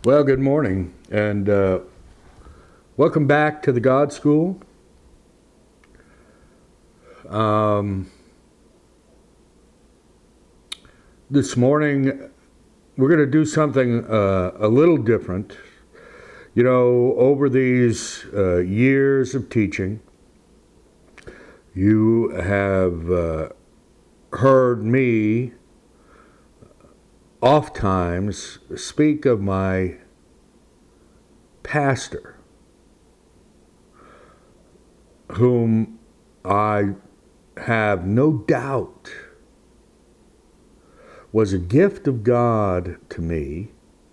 Well, good morning, and welcome back to the God School. This morning, we're going to do something a little different. You know, over these years of teaching, you have heard me oftentimes speak of my pastor, whom I have no doubt was a gift of God to me.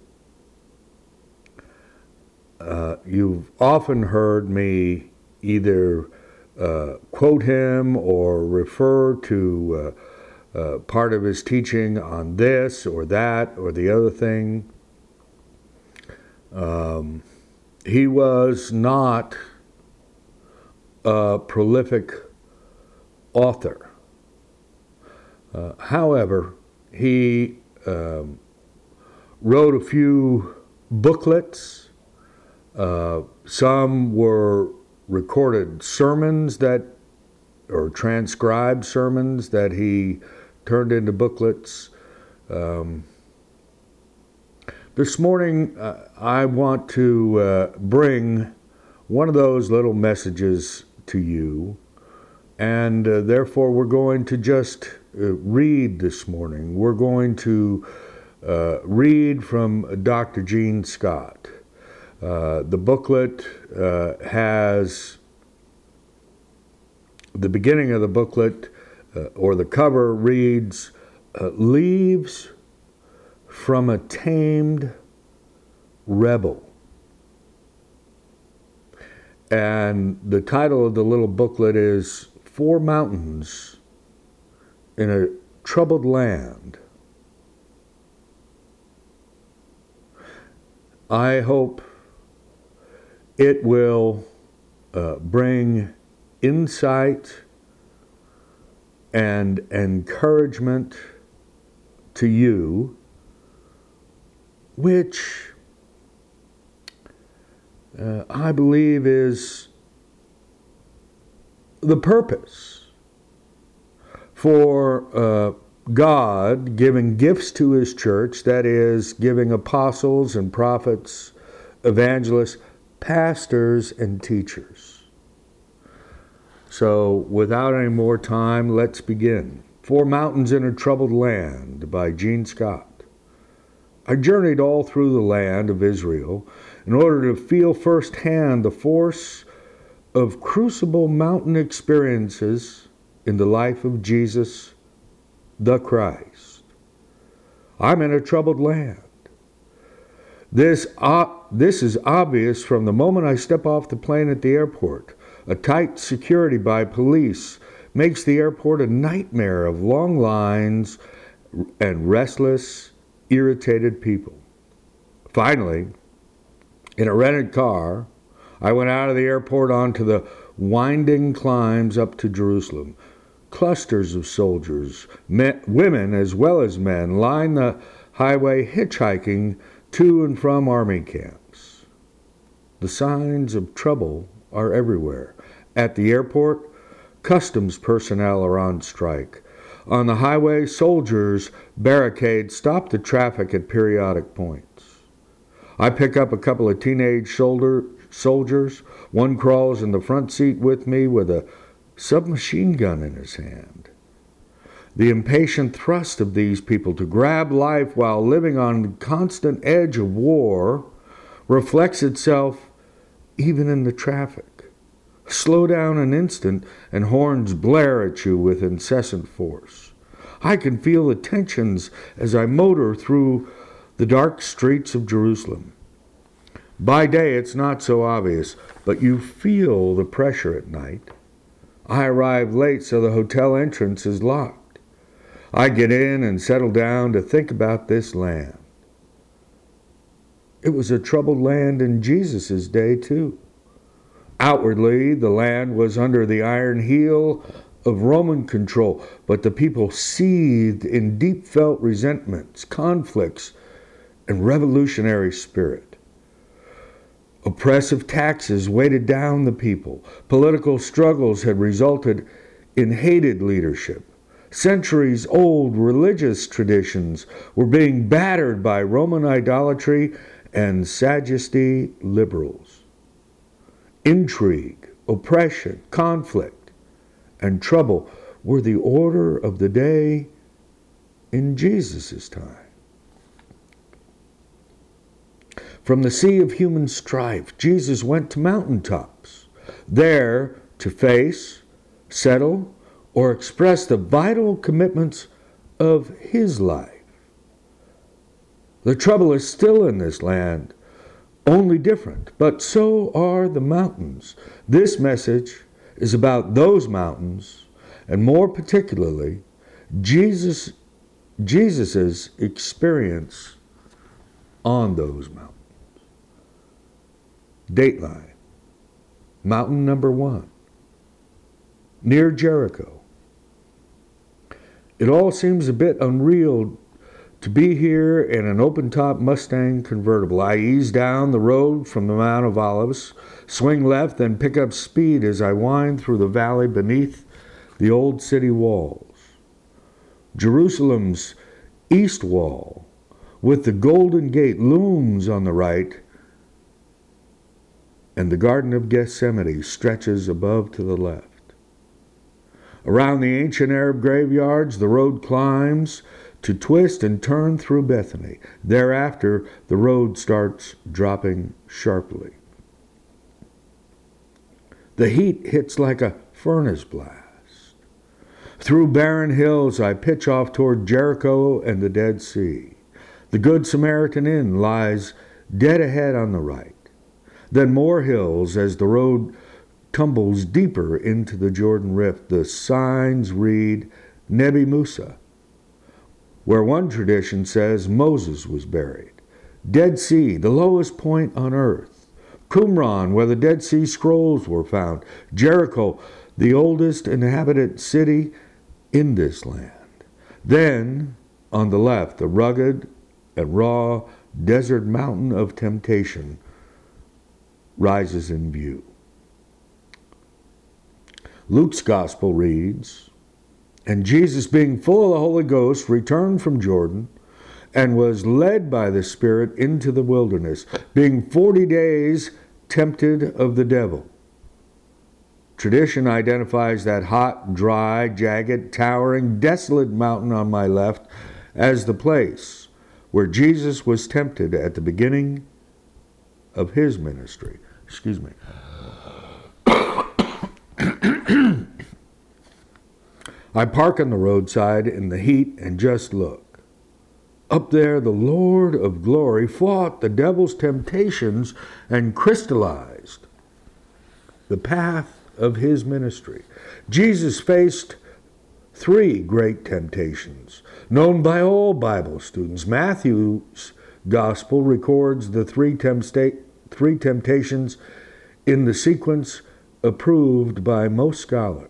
You've often heard me either quote him or refer to part of his teaching on this or that or the other thing. He was not a prolific author. However, he wrote a few booklets. Some were recorded sermons or transcribed sermons that he turned into booklets. This morning, I want to bring one of those little messages to you, and therefore we're going to just read this morning. We're going to read from Dr. Gene Scott. The booklet has the beginning of the booklet, or the cover reads, "Leaves from a Tamed Rebel." And the title of the little booklet is "Four Mountains in a Troubled Land." I hope it will bring insight and encouragement to you, which I believe is the purpose for God giving gifts to His church, that is, giving apostles and prophets, evangelists, pastors, and teachers. So, without any more time, let's begin. Four Mountains in a Troubled Land by Gene Scott. I journeyed all through the land of Israel in order to feel firsthand the force of crucible mountain experiences in the life of Jesus the Christ. I'm in a troubled land. This is obvious from the moment I step off the plane at the airport. A tight security by police makes the airport a nightmare of long lines and restless, irritated people. Finally, in a rented car, I went out of the airport onto the winding climbs up to Jerusalem. Clusters of soldiers, women as well as men, line the highway hitchhiking to and from army camps. The signs of trouble are everywhere. At the airport, customs personnel are on strike. On the highway, soldiers barricade stop the traffic at periodic points. I pick up a couple of teenage soldiers. One crawls in the front seat with me with a submachine gun in his hand. The impatient thrust of these people to grab life while living on the constant edge of war reflects itself even in the traffic. Slow down an instant and horns blare at you with incessant force. I can feel the tensions as I motor through the dark streets of Jerusalem. By day it's not so obvious, but you feel the pressure at night. I arrive late, so the hotel entrance is locked. I get in and settle down to think about this land. It was a troubled land in Jesus' day, too. Outwardly, the land was under the iron heel of Roman control, but the people seethed in deep-felt resentments, conflicts, and revolutionary spirit. Oppressive taxes weighted down the people. Political struggles had resulted in hated leadership. Centuries-old religious traditions were being battered by Roman idolatry and Sadducee liberals. Intrigue, oppression, conflict, and trouble were the order of the day in Jesus' time. From the sea of human strife, Jesus went to mountaintops, there to face, settle, or express the vital commitments of his life. The trouble is still in this land, only different, but so are the mountains. This message is about those mountains, and more particularly, Jesus's experience on those mountains. Dateline, mountain number 1, near Jericho. It all seems a bit unreal to be here in an open-top Mustang convertible. I ease down the road from the Mount of Olives, swing left, then pick up speed as I wind through the valley beneath the old city walls. Jerusalem's east wall, with the Golden Gate, looms on the right, and the Garden of Gethsemane stretches above to the left. Around the ancient Arab graveyards, the road climbs to twist and turn through Bethany. Thereafter, the road starts dropping sharply. The heat hits like a furnace blast. Through barren hills, I pitch off toward Jericho and the Dead Sea. The Good Samaritan Inn lies dead ahead on the right. Then more hills as the road tumbles deeper into the Jordan Rift. The signs read Nebi Musa, where one tradition says Moses was buried. Dead Sea, the lowest point on earth. Qumran, where the Dead Sea Scrolls were found. Jericho, the oldest inhabited city in this land. Then, on the left, the rugged and raw desert mountain of temptation rises in view. Luke's gospel reads, "And Jesus, being full of the Holy Ghost, returned from Jordan, and was led by the Spirit into the wilderness, being 40 days tempted of the devil." Tradition identifies that hot, dry, jagged, towering, desolate mountain on my left as the place where Jesus was tempted at the beginning of his ministry. Excuse me. I park on the roadside in the heat and just look. Up there, the Lord of glory fought the devil's temptations and crystallized the path of his ministry. Jesus faced 3 great temptations, known by all Bible students. Matthew's gospel records the 3 temptations in the sequence approved by most scholars.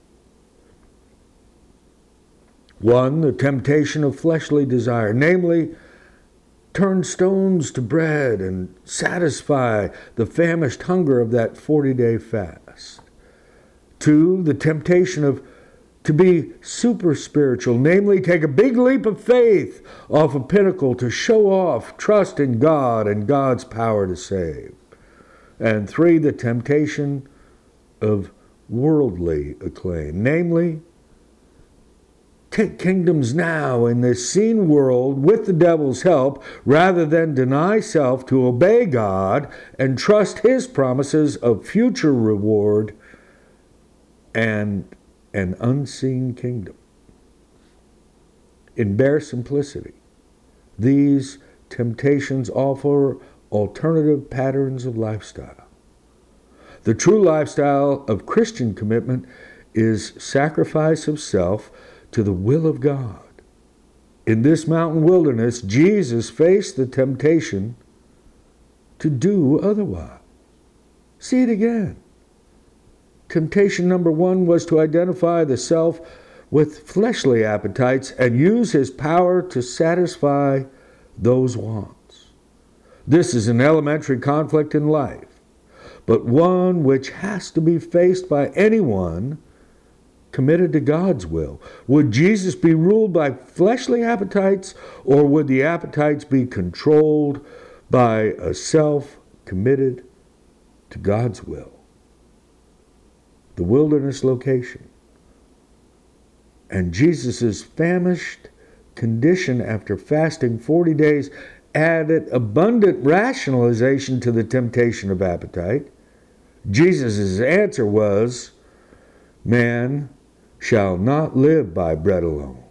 1, the temptation of fleshly desire, namely, turn stones to bread and satisfy the famished hunger of that 40-day fast. 2, the temptation to be super spiritual, namely, take a big leap of faith off a pinnacle to show off trust in God and God's power to save. And 3, the temptation of worldly acclaim, namely, take kingdoms now in this seen world with the devil's help, rather than deny self to obey God and trust his promises of future reward and an unseen kingdom. In bare simplicity, these temptations offer alternative patterns of lifestyle. The true lifestyle of Christian commitment is sacrifice of self to the will of God. In this mountain wilderness, Jesus faced the temptation to do otherwise. See it again. Temptation number 1 was to identify the self with fleshly appetites and use his power to satisfy those wants. This is an elementary conflict in life, but one which has to be faced by anyone committed to God's will. Would Jesus be ruled by fleshly appetites, or would the appetites be controlled by a self committed to God's will? The wilderness location and Jesus' famished condition after fasting 40 days added abundant rationalization to the temptation of appetite. Jesus' answer was, "Man shall not live by bread alone."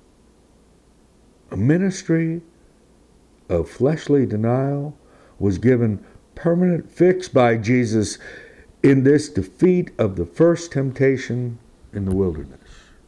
A ministry of fleshly denial was given permanent fix by Jesus in this defeat of the first temptation in the wilderness.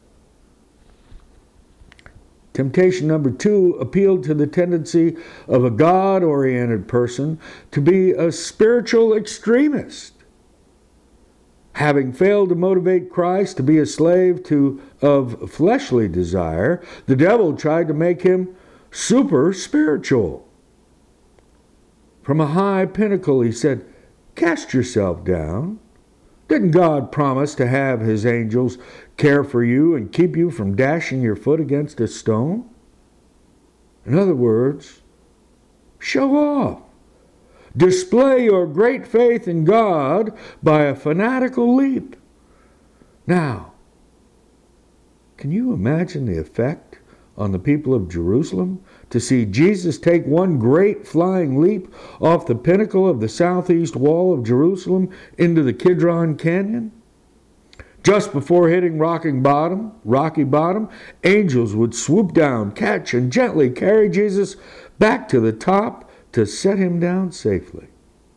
Temptation number 2 appealed to the tendency of a God-oriented person to be a spiritual extremist. Having failed to motivate Christ to be a slave of fleshly desire, the devil tried to make him super spiritual. From a high pinnacle, he said, "Cast yourself down. Didn't God promise to have his angels care for you and keep you from dashing your foot against a stone?" In other words, show off. Display your great faith in God by a fanatical leap. Now, can you imagine the effect on the people of Jerusalem to see Jesus take one great flying leap off the pinnacle of the southeast wall of Jerusalem into the Kidron Canyon? Just before hitting rocky bottom, angels would swoop down, catch, and gently carry Jesus back to the top to set him down safely.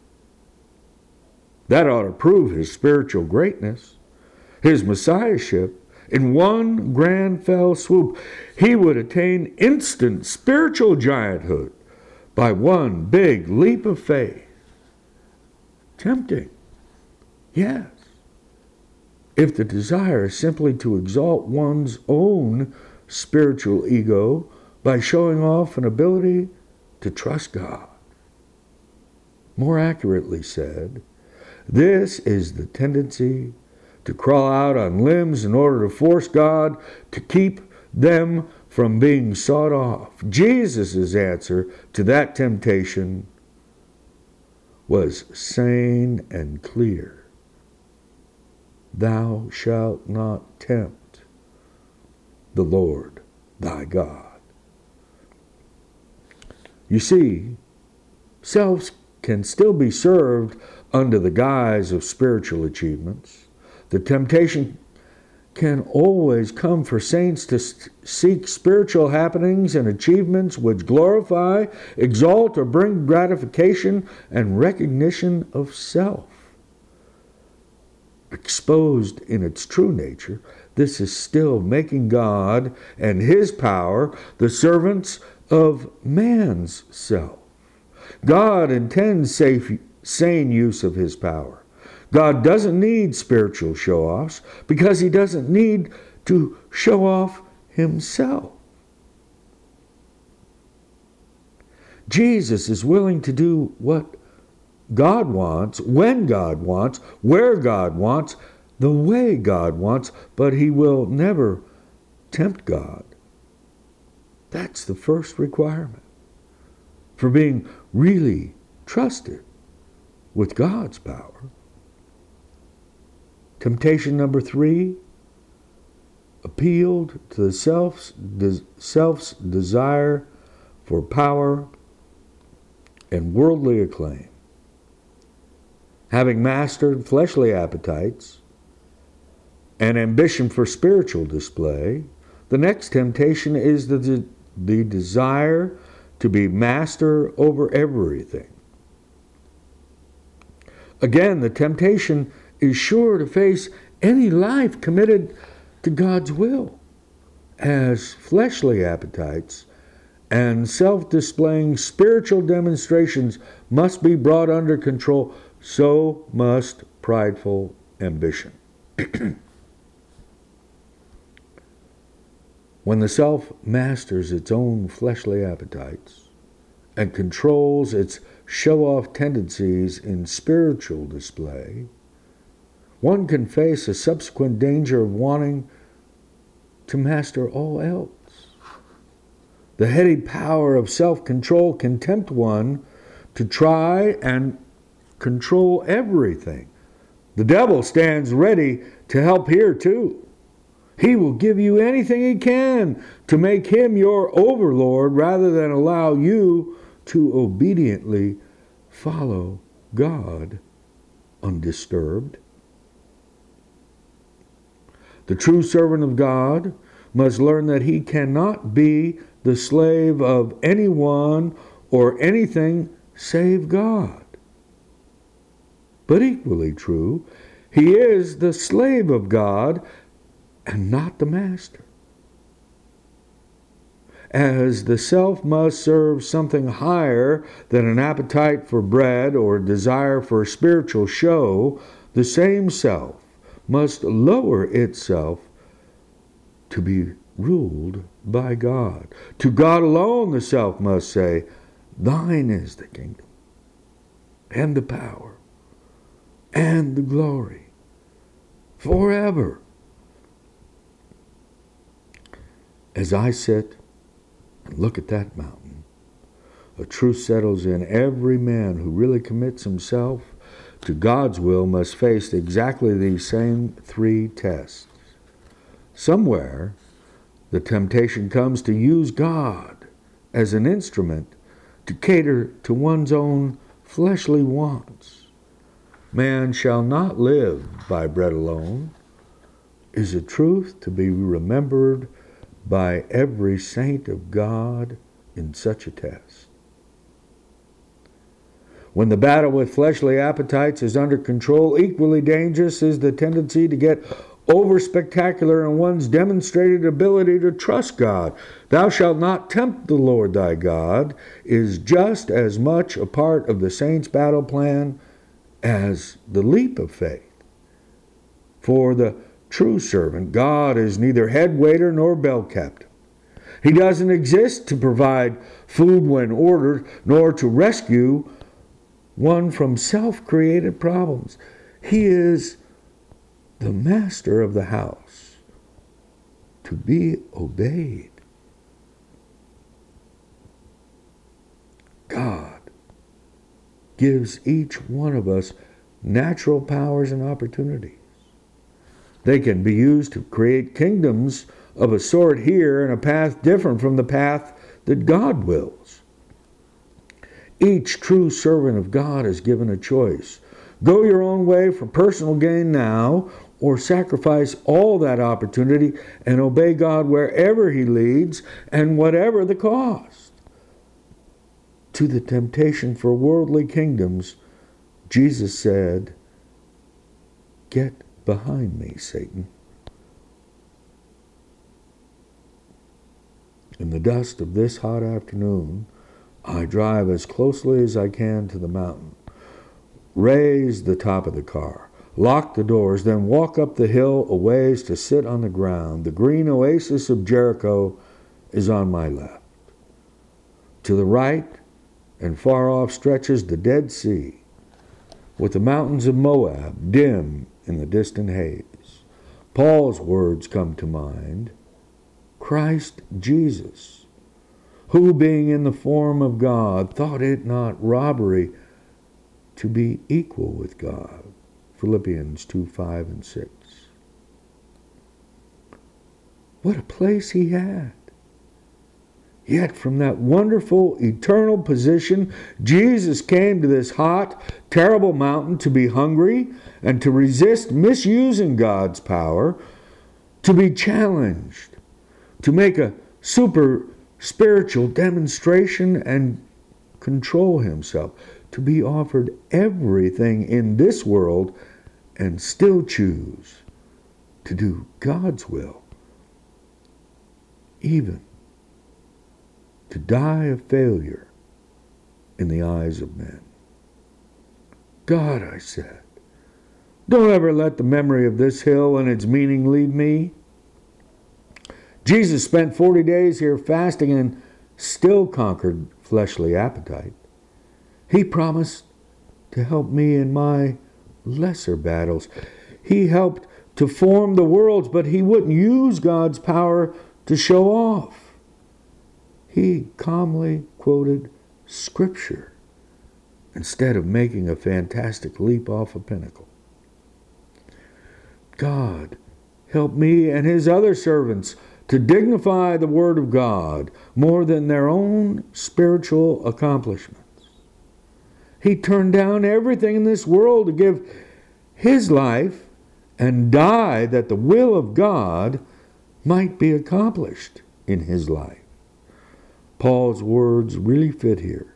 That ought to prove his spiritual greatness, his messiahship. In one grand fell swoop, he would attain instant spiritual gianthood by one big leap of faith. Tempting, yes, if the desire is simply to exalt one's own spiritual ego by showing off an ability to trust God. More accurately said, this is the tendency to crawl out on limbs in order to force God to keep them from being sawed off. Jesus' answer to that temptation was sane and clear. Thou shalt not tempt the Lord thy God. You see, selves can still be served under the guise of spiritual achievements. The temptation can always come for saints to seek spiritual happenings and achievements which glorify, exalt, or bring gratification and recognition of self. Exposed in its true nature, this is still making God and his power the servants of man's self. God intends sane use of his power. God doesn't need spiritual show-offs because he doesn't need to show off himself. Jesus is willing to do what God wants, when God wants, where God wants, the way God wants, but he will never tempt God. That's the first requirement for being really trusted with God's power. Temptation number 3 appealed to the self's desire for power and worldly acclaim. Having mastered fleshly appetites and ambition for spiritual display, the next temptation is the desire to be master over everything. Again, the temptation is sure to face any life committed to God's will, as fleshly appetites and self-displaying spiritual demonstrations must be brought under control. So must prideful ambition. When the self masters its own fleshly appetites and controls its show-off tendencies in spiritual display, one can face a subsequent danger of wanting to master all else. The heady power of self-control can tempt one to try and control everything. The devil stands ready to help here too. He will give you anything he can to make him your overlord rather than allow you to obediently follow God undisturbed. The true servant of God must learn that he cannot be the slave of anyone or anything save God. But equally true, he is the slave of God and not the master. As the self must serve something higher than an appetite for bread or desire for spiritual show, the same self must lower itself to be ruled by God. To God alone the self must say, "Thine is the kingdom, and the power, and the glory, forever." As I sit and look at that mountain, a truth settles in. Every man who really commits himself to God's will must face exactly these same three tests. Somewhere, the temptation comes to use God as an instrument to cater to one's own fleshly wants. Man shall not live by bread alone is a truth to be remembered by every saint of God in such a test. When the battle with fleshly appetites is under control, equally dangerous is the tendency to get over-spectacular in one's demonstrated ability to trust God. "Thou shalt not tempt the Lord thy God" is just as much a part of the saint's battle plan as the leap of faith. For the true servant, God is neither head waiter nor bell captain. He doesn't exist to provide food when ordered, nor to rescue one from self-created problems. He is the master of the house, to be obeyed. God gives each one of us natural powers and opportunities. They can be used to create kingdoms of a sort here and a path different from the path that God wills. Each true servant of God is given a choice. Go your own way for personal gain now, or sacrifice all that opportunity and obey God wherever he leads and whatever the cost. To the temptation for worldly kingdoms, Jesus said, "Get behind me, Satan." In the dust of this hot afternoon, I drive as closely as I can to the mountain, raise the top of the car, lock the doors, then walk up the hill a ways to sit on the ground. The green oasis of Jericho is on my left. To the right and far off stretches the Dead Sea, with the mountains of Moab dim in the distant haze. Paul's words come to mind. Christ Jesus, who being in the form of God, thought it not robbery to be equal with God. Philippians 2:5 and 6. What a place he had. Yet from that wonderful eternal position, Jesus came to this hot, terrible mountain to be hungry and to resist misusing God's power, to be challenged, to make a super spiritual demonstration and control himself, to be offered everything in this world and still choose to do God's will, even to die a failure in the eyes of men. God, I said, don't ever let the memory of this hill and its meaning leave me. Jesus spent 40 days here fasting and still conquered fleshly appetite. He promised to help me in my lesser battles. He helped to form the worlds, but he wouldn't use God's power to show off. He calmly quoted Scripture instead of making a fantastic leap off a pinnacle. God help me and his other servants to dignify the Word of God more than their own spiritual accomplishments. He turned down everything in this world to give his life and die that the will of God might be accomplished in his life. Paul's words really fit here.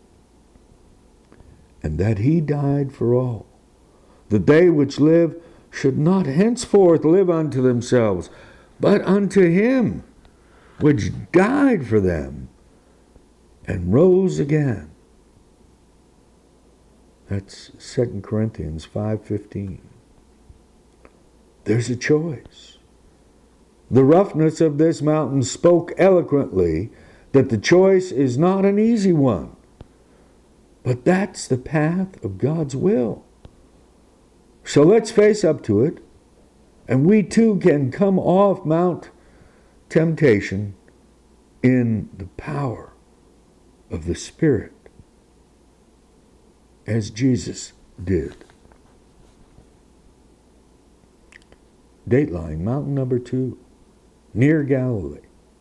And that he died for all, that they which live should not henceforth live unto themselves, but unto him which died for them and rose again. That's 2 Corinthians 5:15. There's a choice. The roughness of this mountain spoke eloquently that the choice is not an easy one, but that's the path of God's will. So let's face up to it, and we too can come off Mount Temptation in the power of the Spirit, as Jesus did. Dateline, mountain number 2, near Galilee.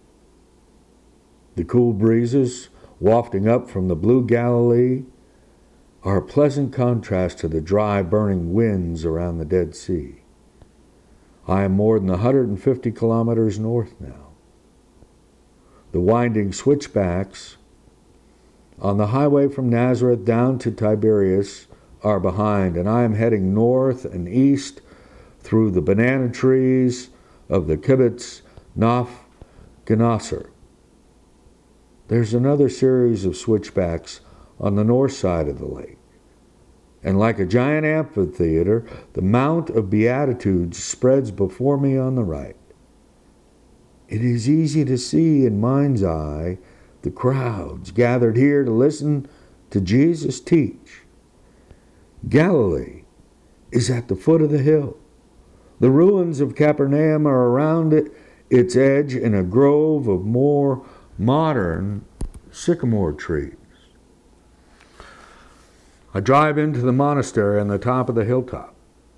The cool breezes wafting up from the blue Galilee are a pleasant contrast to the dry, burning winds around the Dead Sea. I am more than 150 kilometers north now. The winding switchbacks on the highway from Nazareth down to Tiberias are behind, and I am heading north and east through the banana trees of the Kibbutz Naf Genasser. There's another series of switchbacks on the north side of the lake. And like a giant amphitheater, the Mount of Beatitudes spreads before me on the right. It is easy to see in mind's eye the crowds gathered here to listen to Jesus teach. Galilee is at the foot of the hill. The ruins of Capernaum are around its edge in a grove of more modern sycamore trees. I drive into the monastery on the top of the hilltop,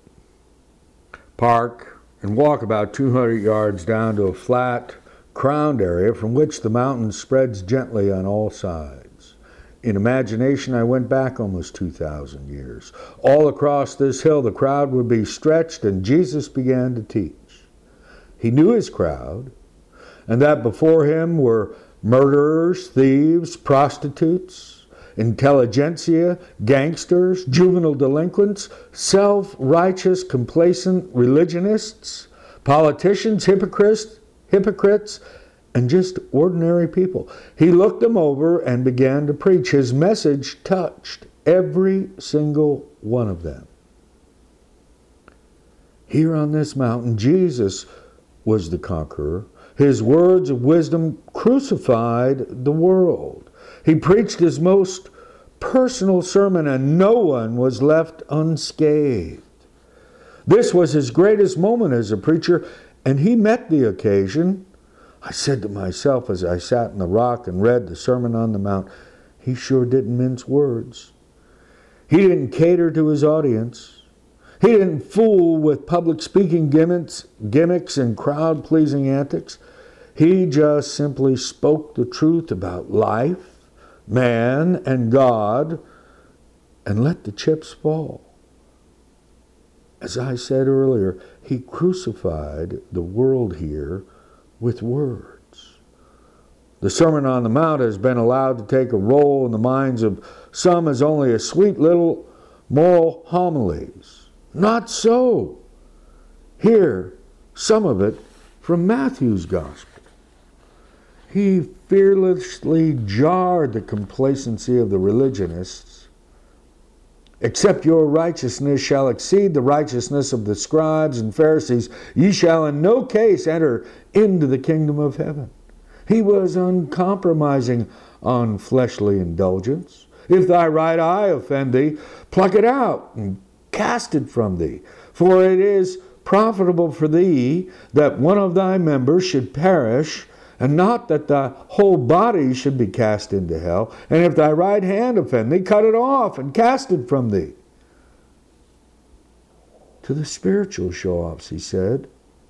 park, and walk about 200 yards down to a flat, crowned area from which the mountain spreads gently on all sides. In imagination, I went back almost 2,000 years. All across this hill, the crowd would be stretched, and Jesus began to teach. He knew his crowd, and that before him were murderers, thieves, prostitutes, intelligentsia, gangsters, juvenile delinquents, self-righteous, complacent religionists, politicians, hypocrites, and just ordinary people. He looked them over and began to preach. His message touched every single one of them. Here on this mountain, Jesus was the conqueror. His words of wisdom crucified the world. He preached his most personal sermon, and no one was left unscathed. This was his greatest moment as a preacher, and he met the occasion. I said to myself as I sat in the rock and read the Sermon on the Mount, he sure didn't mince words. He didn't cater to his audience. He didn't fool with public speaking gimmicks and crowd-pleasing antics. He just simply spoke the truth about life, man, and God, and let the chips fall. As I said earlier, he crucified the world here with words. The Sermon on the Mount has been allowed to take a role in the minds of some as only a sweet little moral homilies. Not so. Hear some of it from Matthew's Gospel. He fearlessly jarred the complacency of the religionists. Except your righteousness shall exceed the righteousness of the scribes and Pharisees, ye shall in no case enter into the kingdom of heaven. He was uncompromising on fleshly indulgence. If thy right eye offend thee, pluck it out and cast it from thee. For it is profitable for thee that one of thy members should perish, and not that thy whole body should be cast into hell. And if thy right hand offend thee, cut it off and cast it from thee. To the spiritual show-offs, he said,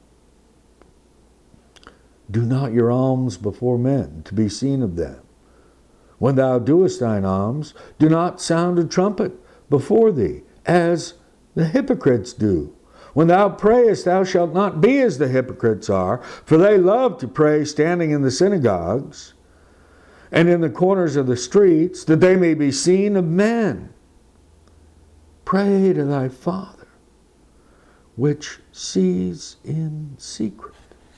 do not your alms before men, to be seen of them. When thou doest thine alms, do not sound a trumpet before thee, as the hypocrites do. When thou prayest, thou shalt not be as the hypocrites are, for they love to pray standing in the synagogues and in the corners of the streets, that they may be seen of men. Pray to thy Father, which sees in secret.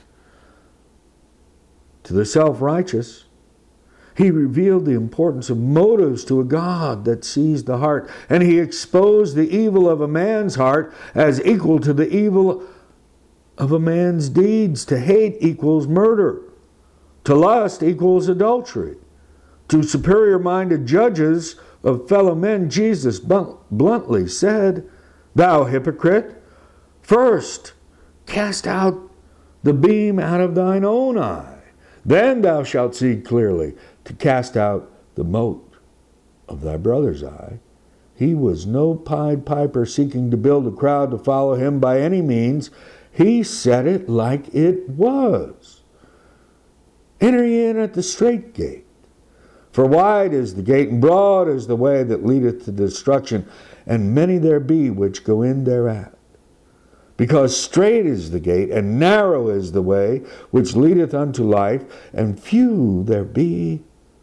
To the self-righteous, he revealed the importance of motives to a God that sees the heart, and he exposed the evil of a man's heart as equal to the evil of a man's deeds. To hate equals murder. To lust equals adultery. To superior-minded judges of fellow men, Jesus bluntly said, thou hypocrite, first cast out the beam out of thine own eye. Then thou shalt see clearly to cast out the mote of thy brother's eye. He was no Pied Piper seeking to build a crowd to follow him by any means. He said it like it was. Enter ye in at the strait gate. For wide is the gate, and broad is the way that leadeth to destruction, and many there be which go in thereat. Because strait is the gate, and narrow is the way which leadeth unto life, and few there be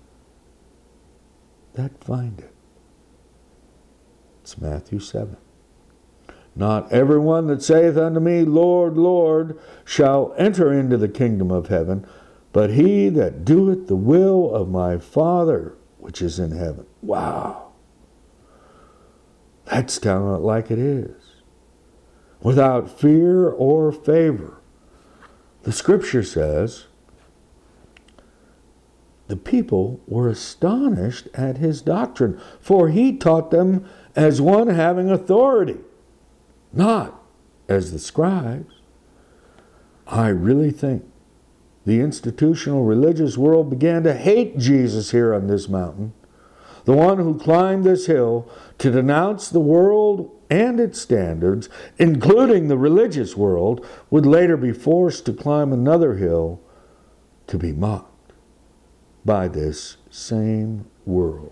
that find it. It's Matthew 7. Not every one that saith unto me, Lord, Lord, shall enter into the kingdom of heaven, but he that doeth the will of my Father which is in heaven. Wow. That's telling it like it is. Without fear or favor. The scripture says, the people were astonished at his doctrine, for he taught them as one having authority, not as the scribes. I really think the institutional religious world began to hate Jesus here on this mountain, the one who climbed this hill to denounce the world and its standards, including the religious world, would later be forced to climb another hill to be mocked by this same world.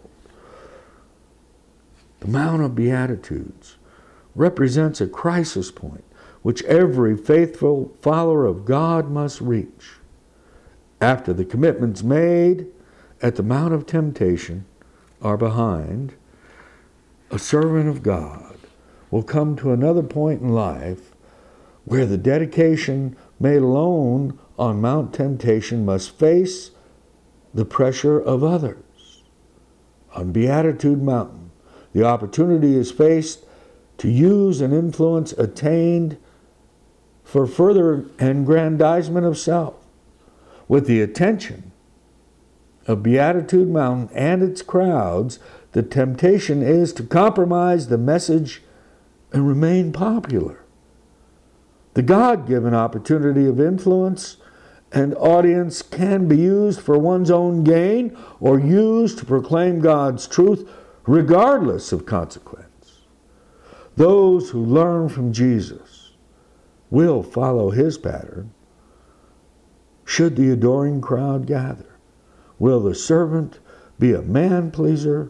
The Mount of Beatitudes represents a crisis point which every faithful follower of God must reach. After the commitments made at the Mount of Temptation are behind, a servant of God will come to another point in life where the dedication made alone on Mount Temptation must face the pressure of others. On Beatitude Mountain, the opportunity is faced to use an influence attained for further aggrandizement of self. With the attention of Beatitude Mountain and its crowds, the temptation is to compromise the message and remain popular. The God-given opportunity of influence and audience can be used for one's own gain or used to proclaim God's truth regardless of consequence. Those who learn from Jesus will follow his pattern. Should the adoring crowd gather, will the servant be a man-pleaser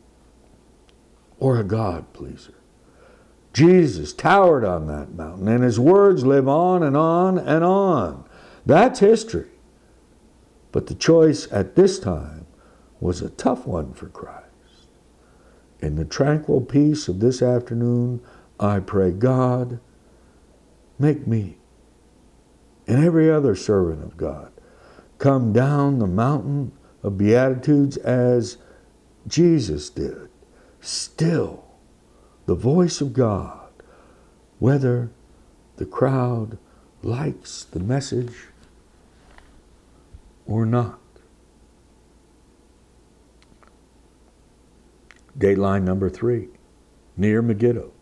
or a God-pleaser? Jesus towered on that mountain, and his words live on and on and on. That's history. But the choice at this time was a tough one for Christ. In the tranquil peace of this afternoon, I pray, God, make me and every other servant of God come down the mountain of Beatitudes as Jesus did, still the voice of God, whether the crowd likes the message or not. Dateline number 3, near Megiddo.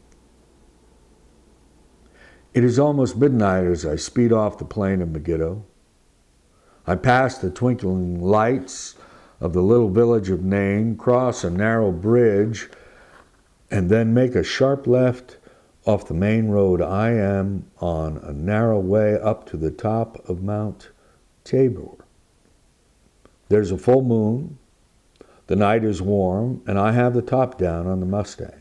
It is almost midnight as I speed off the plain of Megiddo. I pass the twinkling lights of the little village of Nain, cross a narrow bridge, and then make a sharp left off the main road. I am on a narrow way up to the top of Mount Tabor. There's a full moon, the night is warm, and I have the top down on the Mustang.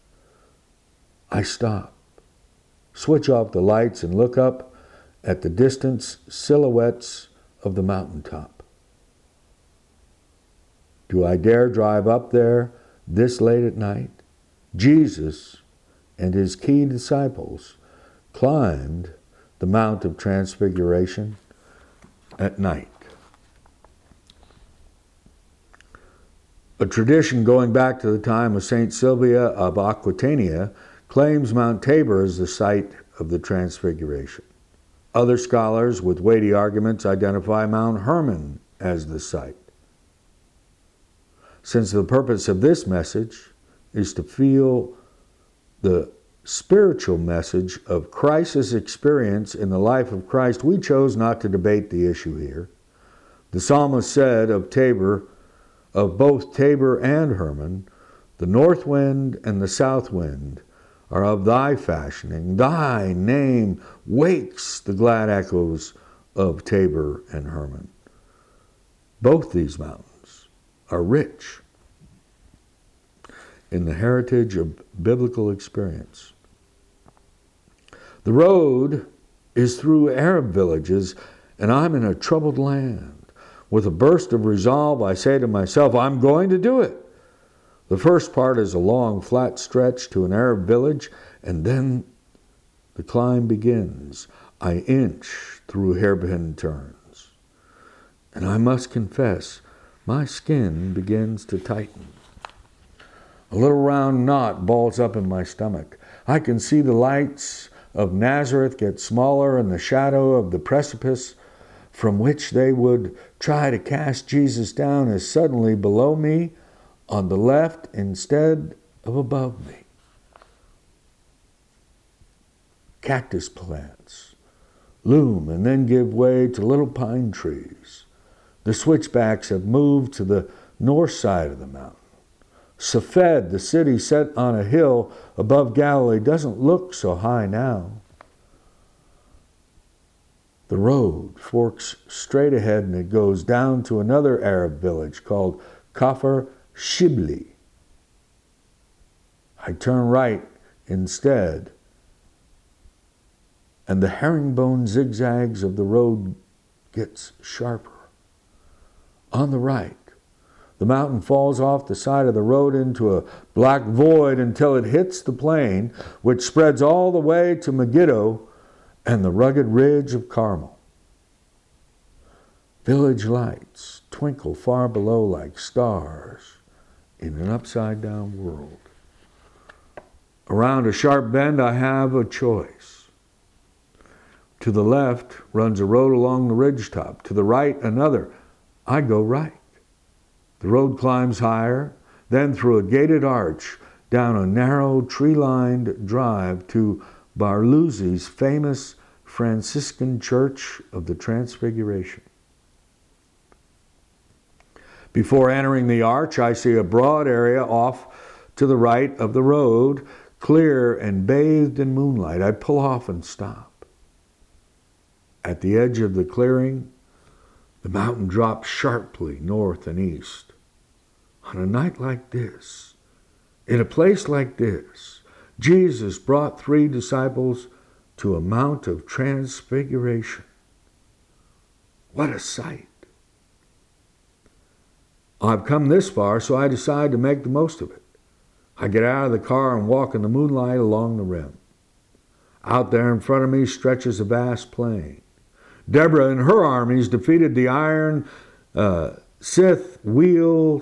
I stop, switch off the lights, and look up at the distant silhouettes of the mountaintop. Do I dare drive up there this late at night? Jesus and his key disciples climbed the Mount of Transfiguration at night. A tradition going back to the time of St. Sylvia of Aquitania claims Mount Tabor as the site of the Transfiguration. Other scholars with weighty arguments identify Mount Hermon as the site. Since the purpose of this message is to feel the spiritual message of Christ's experience in the life of Christ, we chose not to debate the issue here. The psalmist said of both Tabor and Hermon, the north wind and the south wind are of thy fashioning. Thy name wakes the glad echoes of Tabor and Hermon. Both these mountains are rich in the heritage of biblical experience. The road is through Arab villages, and I'm in a troubled land. With a burst of resolve, I say to myself, I'm going to do it. The first part is a long, flat stretch to an Arab village, and then the climb begins. I inch through hairpin turns. And I must confess, my skin begins to tighten. A little round knot balls up in my stomach. I can see the lights of Nazareth get smaller and the shadow of the precipice from which they would try to cast Jesus down is suddenly below me on the left instead of above me. Cactus plants loom and then give way to little pine trees. The switchbacks have moved to the north side of the mountain. Safed, the city set on a hill above Galilee, doesn't look so high now. The road forks straight ahead and it goes down to another Arab village called Kafr Shibli. I turn right instead, and the herringbone zigzags of the road gets sharper. On the right, the mountain falls off the side of the road into a black void until it hits the plain, which spreads all the way to Megiddo and the rugged ridge of Carmel. Village lights twinkle far below like stars in an upside-down world. Around a sharp bend, I have a choice. To the left runs a road along the ridgetop. To the right, another. I go right. The road climbs higher, then through a gated arch, down a narrow tree-lined drive to Barluzzi's famous Franciscan Church of the Transfiguration. Before entering the arch, I see a broad area off to the right of the road, clear and bathed in moonlight. I pull off and stop. At the edge of the clearing, the mountain drops sharply north and east. On a night like this, in a place like this, Jesus brought 3 disciples to a Mount of Transfiguration. What a sight! I've come this far, so I decide to make the most of it. I get out of the car and walk in the moonlight along the rim. Out there in front of me stretches a vast plain. Deborah and her armies defeated the iron Scythe-wheeled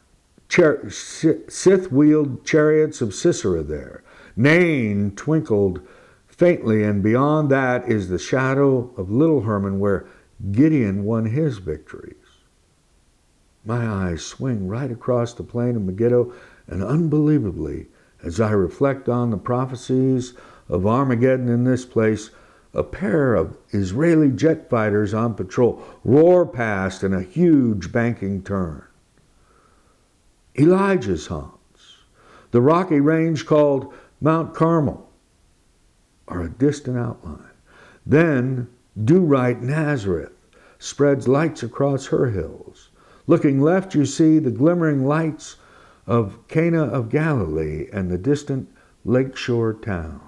chariots of Sisera there. Nain twinkled faintly, and beyond that is the shadow of Little Hermon, where Gideon won his victories. My eyes swing right across the plain of Megiddo, and unbelievably, as I reflect on the prophecies of Armageddon in this place, a pair of Israeli jet fighters on patrol roar past in a huge banking turn. Elijah's haunts, the rocky range called Mount Carmel, are a distant outline. Then do-right Nazareth spreads lights across her hills. Looking left, you see the glimmering lights of Cana of Galilee and the distant lakeshore towns.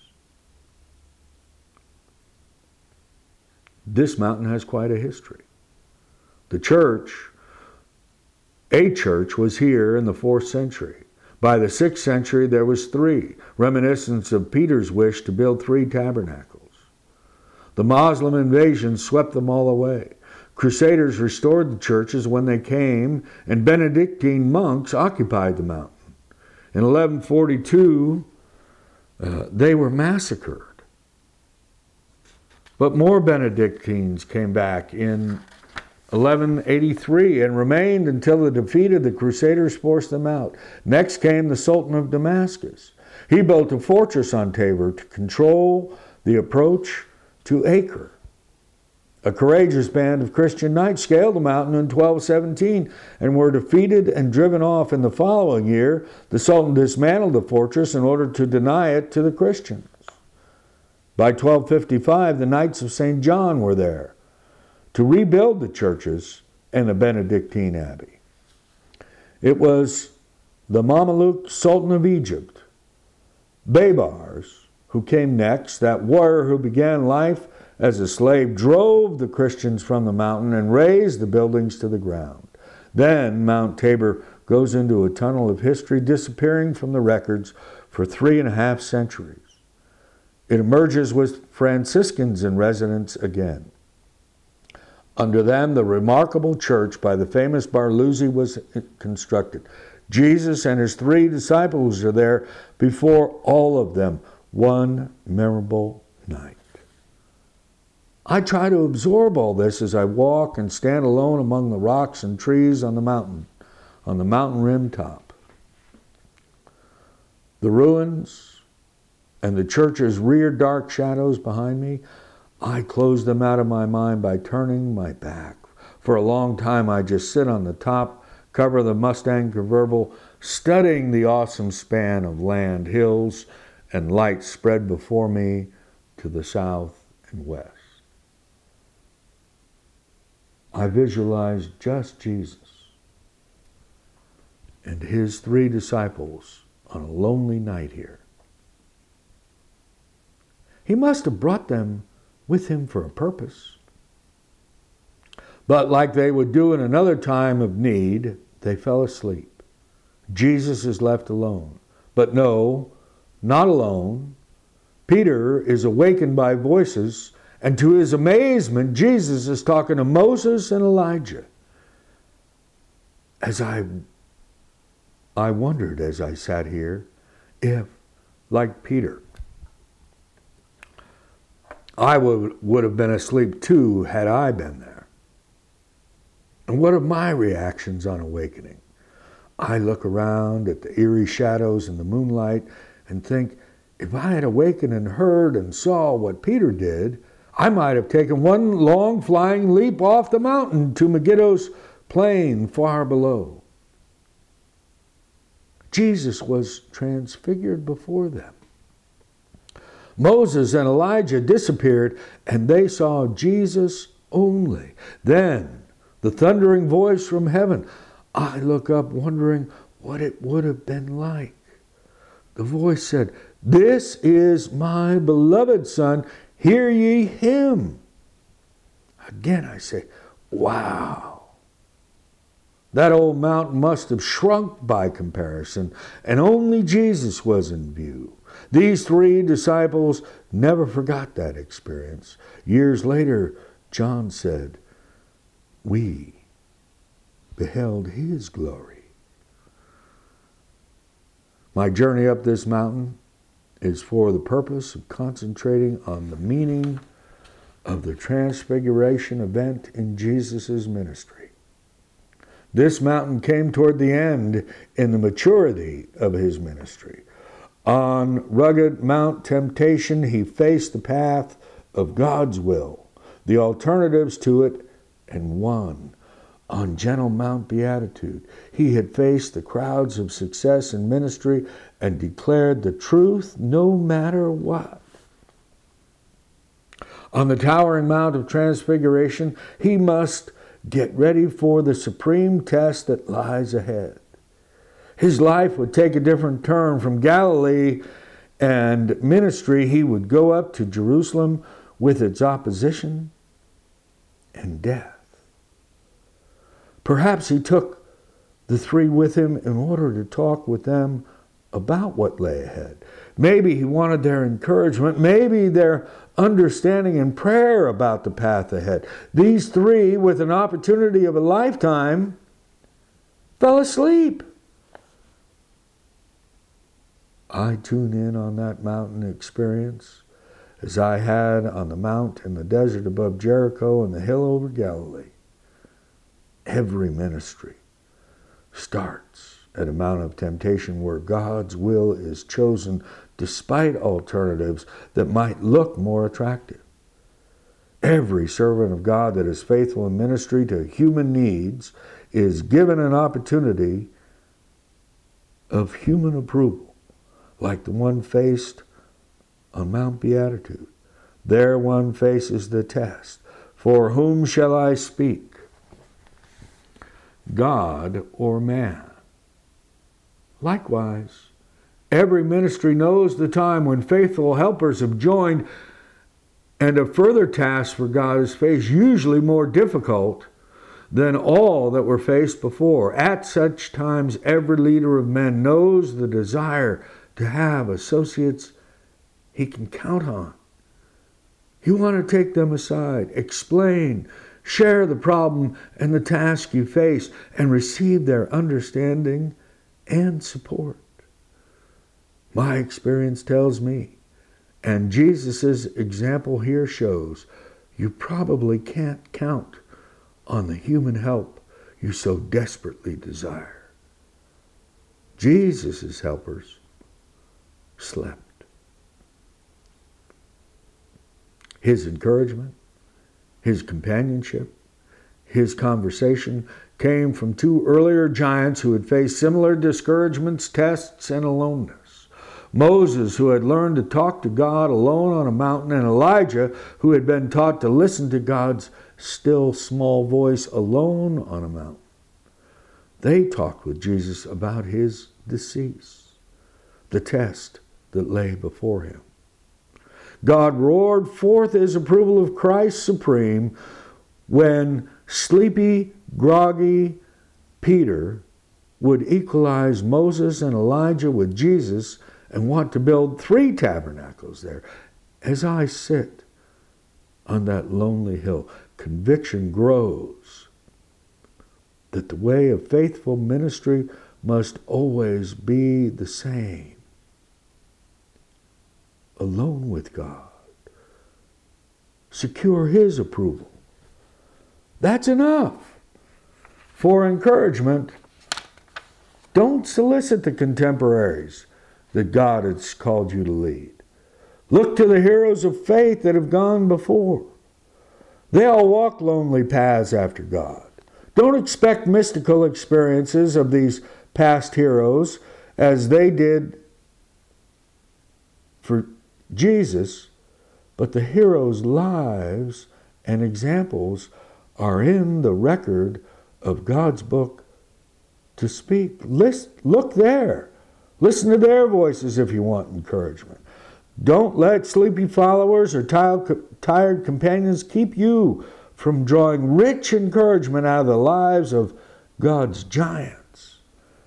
This mountain has quite a history. A church was here in the 4th century. By the 6th century, there was 3, reminiscence of Peter's wish to build 3 tabernacles. The Muslim invasion swept them all away. Crusaders restored the churches when they came, and Benedictine monks occupied the mountain. In 1142, they were massacred. But more Benedictines came back in 1183 and remained until the defeat of the Crusaders forced them out. Next came the Sultan of Damascus. He built a fortress on Tabor to control the approach to Acre. A courageous band of Christian knights scaled the mountain in 1217 and were defeated and driven off. In the following year, the Sultan dismantled the fortress in order to deny it to the Christians. By 1255, the Knights of St. John were there to rebuild the churches and the Benedictine Abbey. It was the Mameluke Sultan of Egypt, Baybars, who came next. That warrior who began life as a slave drove the Christians from the mountain and razed the buildings to the ground. Then Mount Tabor goes into a tunnel of history, disappearing from the records for 3.5 centuries. It emerges with Franciscans in residence again. Under them, the remarkable church by the famous Barluzzi was constructed. Jesus and his 3 disciples are there before all of them one memorable night. I try to absorb all this as I walk and stand alone among the rocks and trees on the mountain rim top. The ruins and the church's rear dark shadows behind me, I close them out of my mind by turning my back. For a long time, I just sit on the top cover of the Mustang convertible, studying the awesome span of land, hills, and lights spread before me to the south and west. I visualize just Jesus and his 3 disciples on a lonely night here. He must have brought them with him for a purpose. But like they would do in another time of need, they fell asleep. Jesus is left alone. But no, not alone. Peter is awakened by voices, and to his amazement, Jesus is talking to Moses and Elijah. As I wondered as I sat here if, like Peter, I would have been asleep too had I been there. And what are my reactions on awakening? I look around at the eerie shadows in the moonlight and think, if I had awakened and heard and saw what Peter did, I might have taken one long flying leap off the mountain to Megiddo's plain far below. Jesus was transfigured before them. Moses and Elijah disappeared, and they saw Jesus only. Then, the thundering voice from heaven. I look up wondering what it would have been like. The voice said, "This is my beloved Son, hear ye him." Again I say, wow. That old mountain must have shrunk by comparison, and only Jesus was in view. These 3 disciples never forgot that experience. Years later, John said, "We beheld his glory." My journey up this mountain is for the purpose of concentrating on the meaning of the transfiguration event in Jesus' ministry. This mountain came toward the end in the maturity of his ministry. On rugged Mount Temptation, he faced the path of God's will, the alternatives to it, and won. On gentle Mount Beatitude, he had faced the crowds of success in ministry and declared the truth no matter what. On the towering Mount of Transfiguration, he must get ready for the supreme test that lies ahead. His life would take a different turn. From Galilee and ministry, he would go up to Jerusalem with its opposition and death. Perhaps he took the three with him in order to talk with them about what lay ahead. Maybe he wanted their encouragement, maybe their understanding and prayer about the path ahead. These three, with an opportunity of a lifetime, fell asleep. I tune in on that mountain experience as I had on the mount in the desert above Jericho and the hill over Galilee. Every ministry starts at a mount of temptation where God's will is chosen despite alternatives that might look more attractive. Every servant of God that is faithful in ministry to human needs is given an opportunity of human approval, like the one faced on Mount Beatitude. There one faces the test. For whom shall I speak? God or man? Likewise, every ministry knows the time when faithful helpers have joined and a further task for God is faced, usually more difficult than all that were faced before. At such times, every leader of men knows the desire to have associates he can count on. You want to take them aside, explain, share the problem and the task you face, and receive their understanding and support. My experience tells me, and Jesus' example here shows, you probably can't count on the human help you so desperately desire. Jesus' helpers slept. His encouragement, his companionship, his conversation came from two earlier giants who had faced similar discouragements, tests, and aloneness. Moses, who had learned to talk to God alone on a mountain, and Elijah, who had been taught to listen to God's still small voice alone on a mountain. They talked with Jesus about his decease, the test that lay before him. God roared forth his approval of Christ supreme when sleepy, groggy Peter would equalize Moses and Elijah with Jesus and want to build 3 tabernacles there. As I sit on that lonely hill, conviction grows that the way of faithful ministry must always be the same. Alone with God. Secure his approval. That's enough. For encouragement, don't solicit the contemporaries that God has called you to lead. Look to the heroes of faith that have gone before. They all walk lonely paths after God. Don't expect mystical experiences of these past heroes as they did for Jesus, but the heroes' lives and examples are in the record of God's book to speak. Look there. Listen to their voices if you want encouragement. Don't let sleepy followers or tired companions keep you from drawing rich encouragement out of the lives of God's giants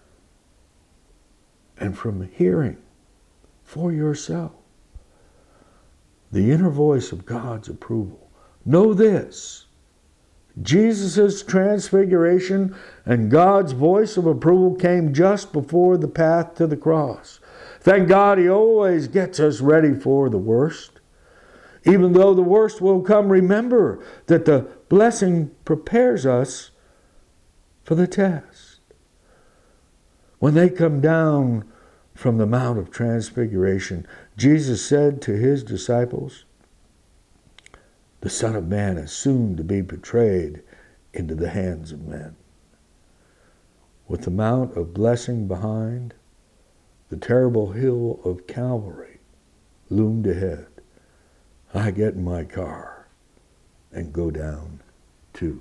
and from hearing for yourself the inner voice of God's approval. Know this: Jesus' transfiguration and God's voice of approval came just before the path to the cross. Thank God he always gets us ready for the worst. Even though the worst will come, remember that the blessing prepares us for the test. When they come down from the Mount of Transfiguration, Jesus said to his disciples, "The Son of Man is soon to be betrayed into the hands of men." With the Mount of Blessing behind, the terrible hill of Calvary loomed ahead. I get in my car and go down too.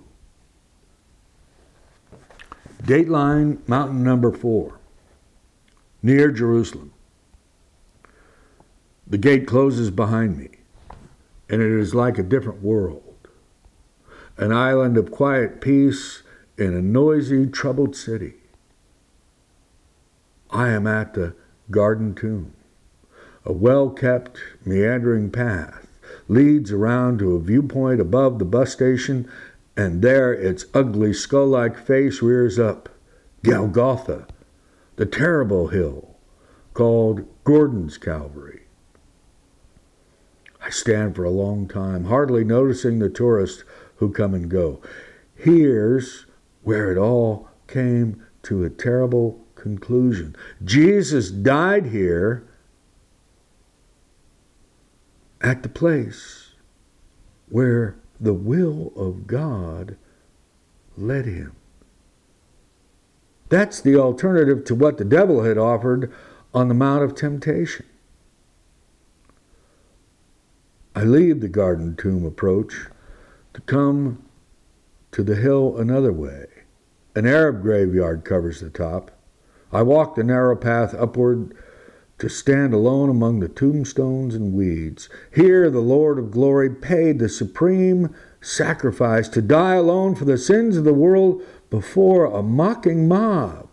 Dateline Mountain number 4, near Jerusalem. The gate closes behind me, and it is like a different world, an island of quiet peace in a noisy, troubled city. I am at the Garden Tomb. A well-kept, meandering path leads around to a viewpoint above the bus station, and there its ugly skull-like face rears up, Golgotha, the terrible hill called Gordon's Calvary. I stand for a long time, hardly noticing the tourists who come and go. Here's where it all came to a terrible conclusion. Jesus died here at the place where the will of God led him. That's the alternative to what the devil had offered on the Mount of Temptation. I leave the Garden Tomb approach to come to the hill another way. An Arab graveyard covers the top. I walk the narrow path upward to stand alone among the tombstones and weeds. Here the Lord of glory paid the supreme sacrifice to die alone for the sins of the world before a mocking mob.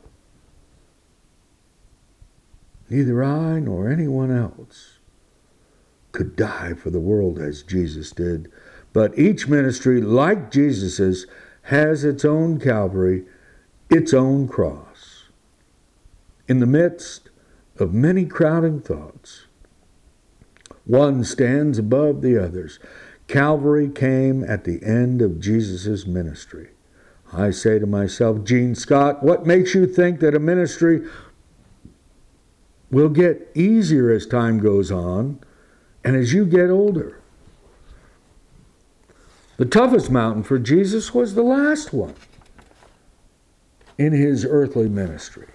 Neither I nor anyone else could die for the world as Jesus did, but each ministry, like Jesus's, has its own Calvary, its own cross. In the midst of many crowding thoughts, one stands above the others. Calvary came at the end of Jesus' ministry. I say to myself, Gene Scott, what makes you think that a ministry will get easier as time goes on and as you get older? The toughest mountain for Jesus was the last one in his earthly ministry.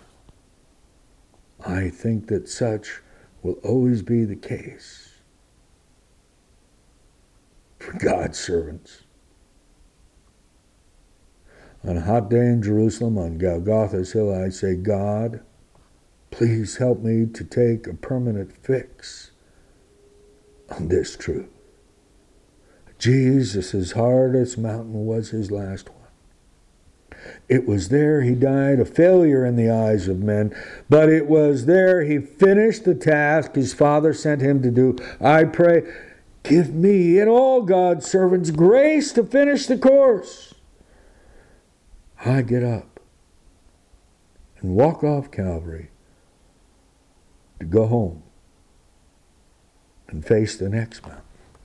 I think that such will always be the case for God's servants. On a hot day in Jerusalem, on Golgotha's hill, I say, God, please help me to take a permanent fix on this truth. Jesus' hardest mountain was his last one. It was there he died, a failure in the eyes of men, but it was there he finished the task his Father sent him to do. I pray, give me and all God's servants grace to finish the course. I get up and walk off Calvary to go home and face the next mountain.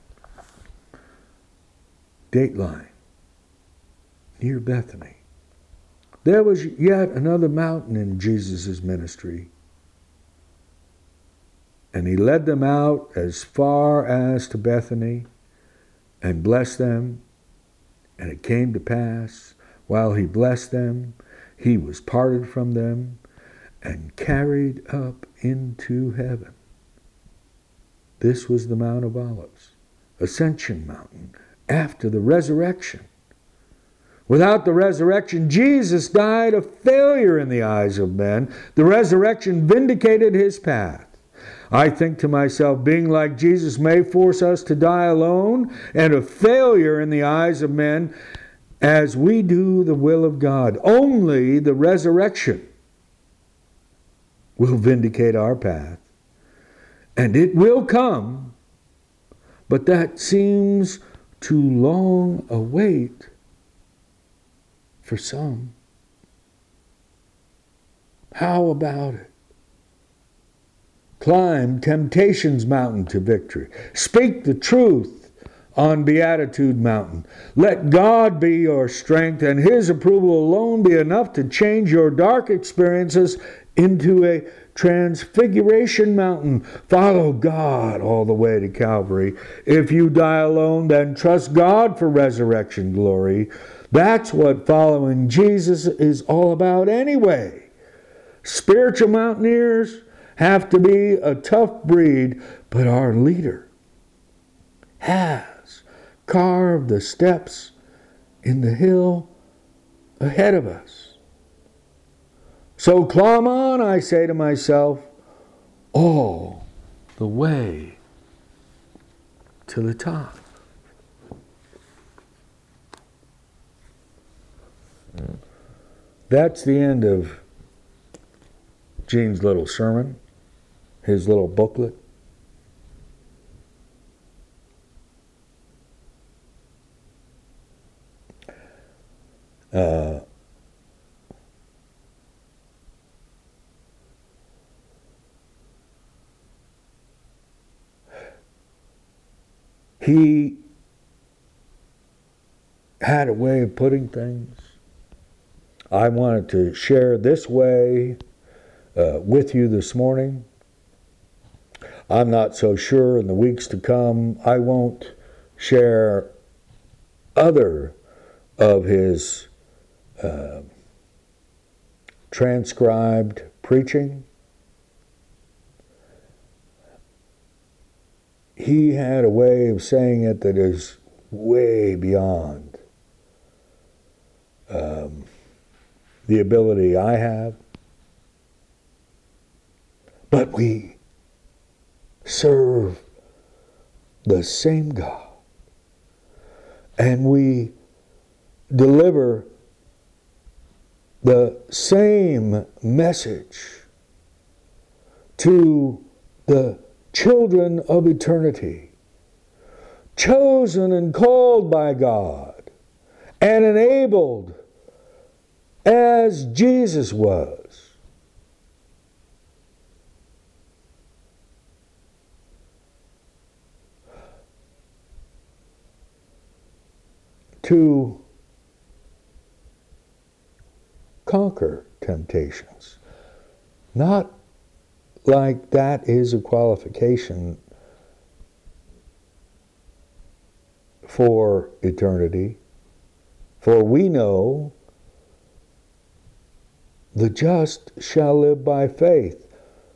Dateline, near Bethany. There was yet another mountain in Jesus' ministry, and he led them out as far as to Bethany and blessed them. And it came to pass, while he blessed them, he was parted from them and carried up into heaven. This was the Mount of Olives, Ascension Mountain, after the resurrection. Without the resurrection, Jesus died a failure in the eyes of men. The resurrection vindicated his path. I think to myself, being like Jesus may force us to die alone and a failure in the eyes of men as we do the will of God. Only the resurrection will vindicate our path. And it will come, but that seems too long a wait for some. How about it? Climb temptation's mountain to victory. Speak the truth on Beatitude Mountain. Let God be your strength, and His approval alone be enough to change your dark experiences into a transfiguration mountain. Follow God all the way to Calvary. If you die alone, then trust God for resurrection glory. That's what following Jesus is all about anyway. Spiritual mountaineers have to be a tough breed, but our leader has carved the steps in the hill ahead of us. So climb on, I say to myself, all the way to the top. That's the end of Gene's little sermon, his little booklet. He had a way of putting things. I wanted to share this way with you this morning. I'm not so sure in the weeks to come I won't share other of his transcribed preaching. He had a way of saying it that is way beyond the ability I have. But we serve the same God, and we deliver the same message to the children of eternity, chosen and called by God, and enabled as Jesus was. To conquer temptations. Not like that is a qualification for eternity, for we know the just shall live by faith.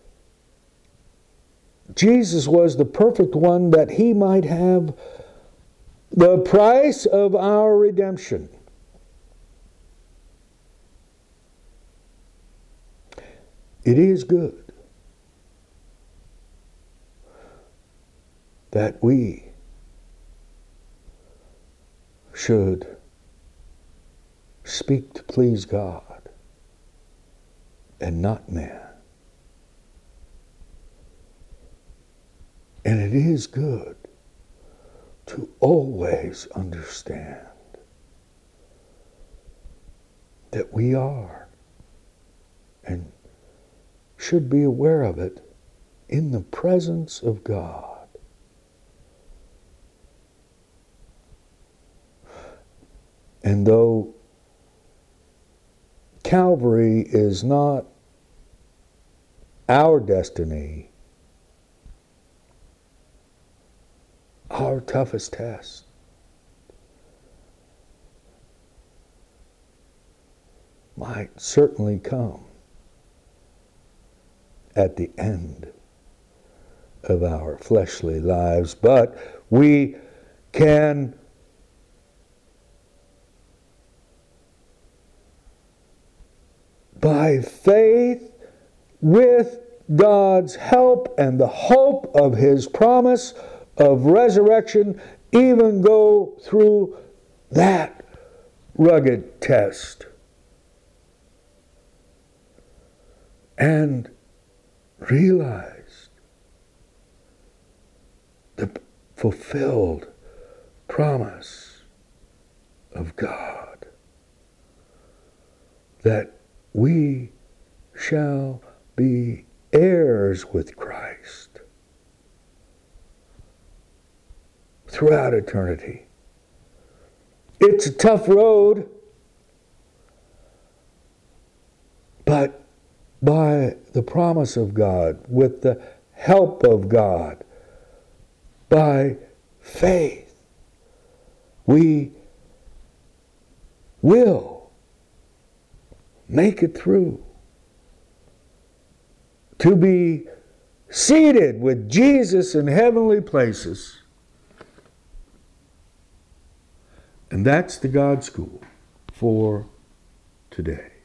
Jesus was the perfect one that he might have the price of our redemption. It is good that we should speak to please God and not man. And it is good to always understand that we are and should be aware of it in the presence of God. And though Calvary is not our destiny, our toughest test might certainly come at the end of our fleshly lives, but we can by faith, with God's help and the hope of His promise of resurrection, even go through that rugged test and realize the fulfilled promise of God that we shall be heirs with Christ. throughout eternity. It's a tough road, but by the promise of God, with the help of God, by faith, we will make it through. To be seated with Jesus in heavenly places. And that's the God School for today.